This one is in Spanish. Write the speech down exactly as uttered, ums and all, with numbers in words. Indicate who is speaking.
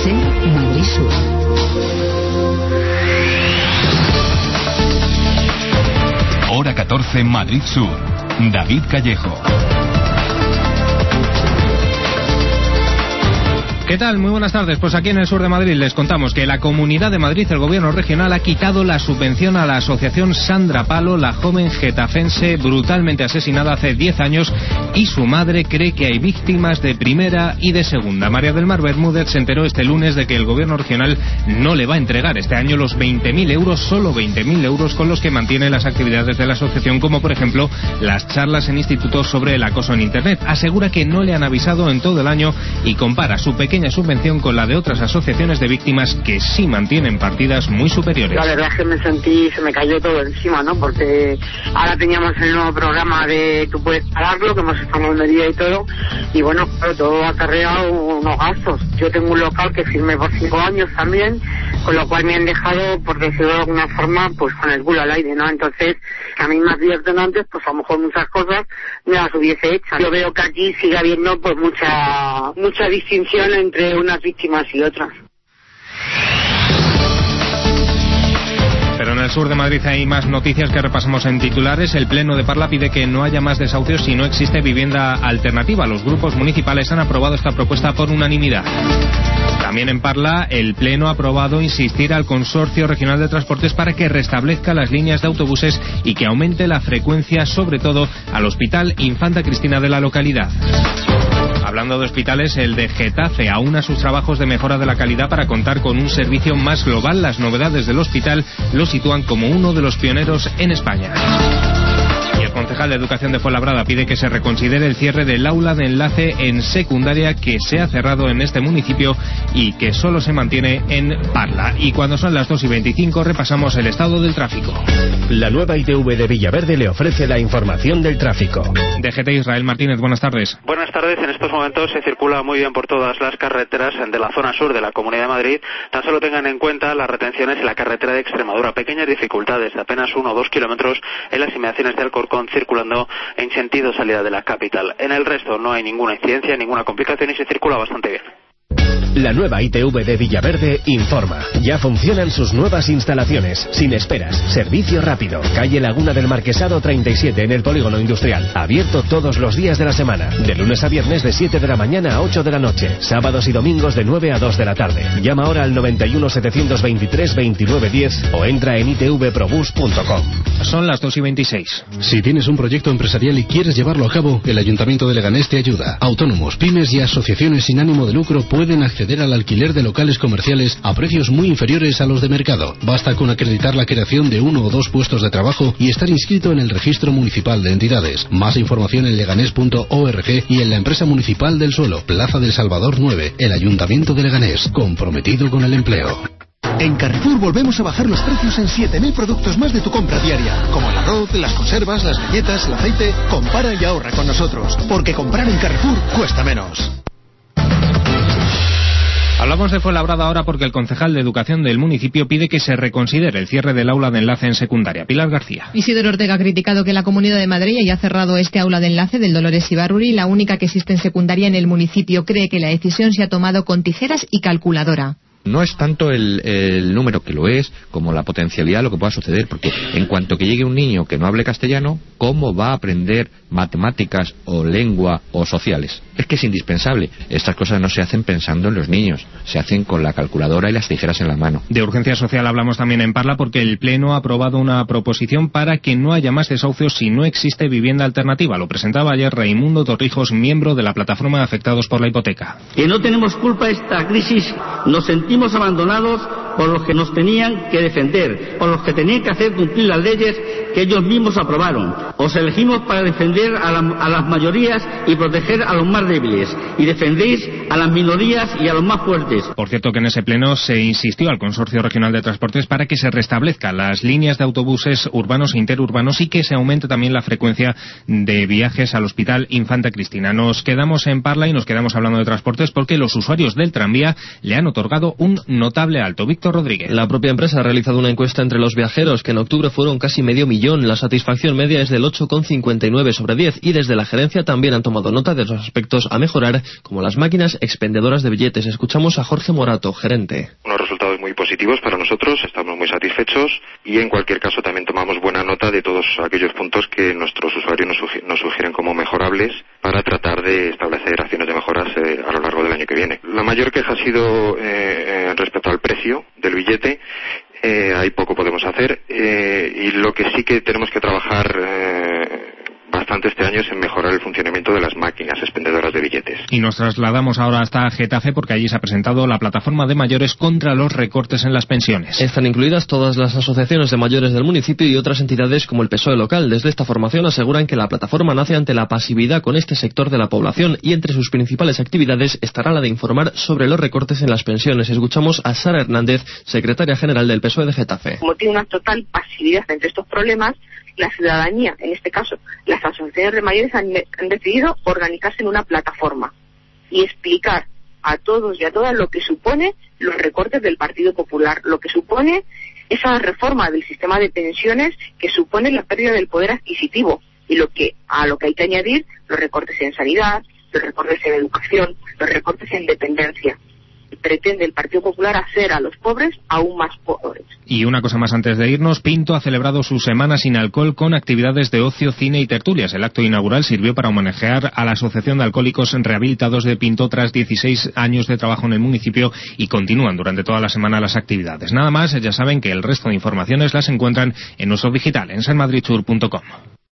Speaker 1: SER Madrid Sur.
Speaker 2: Hora catorce, Madrid Sur. David Callejo.
Speaker 3: ¿Qué tal? Muy buenas tardes. Pues aquí en el sur de Madrid les contamos que la Comunidad de Madrid, el gobierno regional, ha quitado la subvención a la asociación Sandra Palo, la joven getafense brutalmente asesinada hace diez años, y su madre cree que hay víctimas de primera y de segunda. María del Mar Bermúdez se enteró este lunes de que el gobierno regional no le va a entregar este año los veinte mil euros, solo veinte mil euros, con los que mantiene las actividades de la asociación, como por ejemplo las charlas en institutos sobre el acoso en Internet. Asegura que no le han avisado en todo el año y compara su pequeña subvención con la de otras asociaciones de víctimas que sí mantienen partidas muy superiores.
Speaker 4: La verdad es que me sentí, se me cayó todo encima, ¿no? Porque ahora teníamos el nuevo programa de Tú puedes pagarlo, que hemos estado en Almería y todo, y bueno, claro, todo ha acarreado unos gastos. Yo tengo un local que firmé por cinco años también, con lo cual me han dejado, por decirlo de alguna forma, pues con el culo al aire, ¿no? Entonces, que a mí me advierten antes, pues a lo mejor muchas cosas me las hubiese hecho. Yo veo que aquí sigue habiendo pues mucha mucha distinción entre unas víctimas y otras.
Speaker 3: Pero en el sur de Madrid hay más noticias que repasamos en titulares. El Pleno de Parla pide que no haya más desahucios si no existe vivienda alternativa. Los grupos municipales han aprobado esta propuesta por unanimidad. También en Parla, el Pleno ha aprobado insistir al Consorcio Regional de Transportes para que restablezca las líneas de autobuses y que aumente la frecuencia, sobre todo al Hospital Infanta Cristina de la localidad. Hablando de hospitales, el de Getafe aúna sus trabajos de mejora de la calidad para contar con un servicio más global. Las novedades del hospital lo sitúan como uno de los pioneros en España. Y el concejal de Educación de Fuenlabrada pide que se reconsidere el cierre del aula de enlace en secundaria que se ha cerrado en este municipio y que solo se mantiene en Parla. Y cuando son las dos y veinticinco repasamos el estado del tráfico.
Speaker 5: La nueva I T V de Villaverde le ofrece la información del tráfico.
Speaker 3: D G T Israel Martínez, buenas tardes.
Speaker 6: Buenas tardes. En estos momentos se circula muy bien por todas las carreteras de la zona sur de la Comunidad de Madrid. Tan solo tengan en cuenta las retenciones en la carretera de Extremadura. Pequeñas dificultades de apenas uno o dos kilómetros en las inmediaciones de Alcorcón, circulando en sentido salida de la capital. En el resto no hay ninguna incidencia, ninguna complicación y se circula bastante bien.
Speaker 5: La nueva I T V de Villaverde informa. Ya funcionan sus nuevas instalaciones, sin esperas, servicio rápido. Calle Laguna del Marquesado treinta y siete en el Polígono Industrial. Abierto todos los días de la semana. De lunes a viernes de siete de la mañana a ocho de la noche. Sábados y domingos de nueve a dos de la tarde. Llama ahora al noventa y uno setecientos veintitrés veintinueve diez o entra en i t v probus punto com.
Speaker 3: Son las dos y veintiséis.
Speaker 7: Si tienes un proyecto empresarial y quieres llevarlo a cabo, el Ayuntamiento de Leganés te ayuda. Autónomos, pymes y asociaciones sin ánimo de lucro pueden acceder al alquiler de locales comerciales a precios muy inferiores a los de mercado. Basta con acreditar la creación de uno o dos puestos de trabajo y estar inscrito en el Registro Municipal de Entidades. Más información en leganés punto org y en la empresa municipal del suelo, Plaza del Salvador nueve, el Ayuntamiento de Leganés, comprometido con el empleo.
Speaker 8: En Carrefour volvemos a bajar los precios en siete mil productos más de tu compra diaria, como el arroz, las conservas, las galletas, el aceite. Compara y ahorra con nosotros, porque comprar en Carrefour cuesta menos.
Speaker 3: Hablamos de Fuenlabrada ahora porque el concejal de Educación del municipio pide que se reconsidere el cierre del aula de enlace en secundaria. Pilar García.
Speaker 9: Isidoro Ortega ha criticado que la Comunidad de Madrid haya cerrado este aula de enlace del Dolores Ibarruri, la única que existe en secundaria en el municipio. Cree que la decisión se ha tomado con tijeras y calculadora.
Speaker 10: No es tanto el, el número que lo es, como la potencialidad de lo que pueda suceder, porque en cuanto que llegue un niño que no hable castellano, ¿cómo va a aprender matemáticas o lengua o sociales? Es que es indispensable. Estas cosas no se hacen pensando en los niños, se hacen con la calculadora y las tijeras en la mano.
Speaker 3: De urgencia social hablamos también en Parla porque el Pleno ha aprobado una proposición para que no haya más desahucios si no existe vivienda alternativa. Lo presentaba ayer Raimundo Torrijos, miembro de la plataforma de afectados por la hipoteca.
Speaker 11: Que no tenemos culpa de esta crisis, nos sentimos abandonados por los que nos tenían que defender, por los que tenían que hacer cumplir las leyes que ellos mismos aprobaron. Os elegimos para defender a, la, a las mayorías y proteger a los más débiles, y defendéis a las minorías y a los más fuertes.
Speaker 3: Por cierto que en ese pleno se insistió al Consorcio Regional de Transportes para que se restablezcan las líneas de autobuses urbanos e interurbanos y que se aumente también la frecuencia de viajes al Hospital Infanta Cristina. Nos quedamos en Parla y nos quedamos hablando de transportes porque los usuarios del tranvía le han otorgado un notable alto. Víctor Héctor Rodríguez.
Speaker 1: La propia empresa ha realizado una encuesta entre los viajeros, que en octubre fueron casi medio millón. La satisfacción media es del ocho coma cincuenta y nueve sobre diez, y desde la gerencia también han tomado nota de los aspectos a mejorar, como las máquinas expendedoras de billetes. Escuchamos a Jorge Morato, gerente.
Speaker 12: Unos resultados muy positivos para nosotros, estamos muy satisfechos y en cualquier caso también tomamos buena nota de todos aquellos puntos que nuestros usuarios nos, sugi- nos sugieren como mejorables para tratar de establecer acciones de mejoras eh, a lo largo del año que viene. La mayor queja ha sido eh, eh, respecto al precio del billete. Eh, ahí poco podemos hacer eh, y lo que sí que tenemos que trabajar eh, bastante este año es en mejorar el funcionamiento de las máquinas expendedoras de billetes.
Speaker 3: Y nos trasladamos ahora hasta Getafe porque allí se ha presentado la plataforma de mayores contra los recortes en las pensiones.
Speaker 1: Están incluidas todas las asociaciones de mayores del municipio y otras entidades como el P S O E local. Desde esta formación aseguran que la plataforma nace ante la pasividad con este sector de la población y entre sus principales actividades estará la de informar sobre los recortes en las pensiones. Escuchamos a Sara Hernández, secretaria general del P S O E de Getafe.
Speaker 13: Como tiene una total pasividad ante estos problemas, la ciudadanía, en este caso las asociaciones de mayores, han, han decidido organizarse en una plataforma y explicar a todos y a todas lo que supone los recortes del Partido Popular, lo que supone esa reforma del sistema de pensiones que supone la pérdida del poder adquisitivo y lo que a lo que hay que añadir los recortes en sanidad, los recortes en educación, los recortes en dependencia. Pretende el Partido Popular hacer a los pobres aún más pobres.
Speaker 3: Y una cosa más antes de irnos, Pinto ha celebrado su semana sin alcohol con actividades de ocio, cine y tertulias. El acto inaugural sirvió para homenajear a la Asociación de Alcohólicos Rehabilitados de Pinto tras dieciséis años de trabajo en el municipio y continúan durante toda la semana las actividades. Nada más, ya saben que el resto de informaciones las encuentran en nuestro digital en sanmadridsur punto com.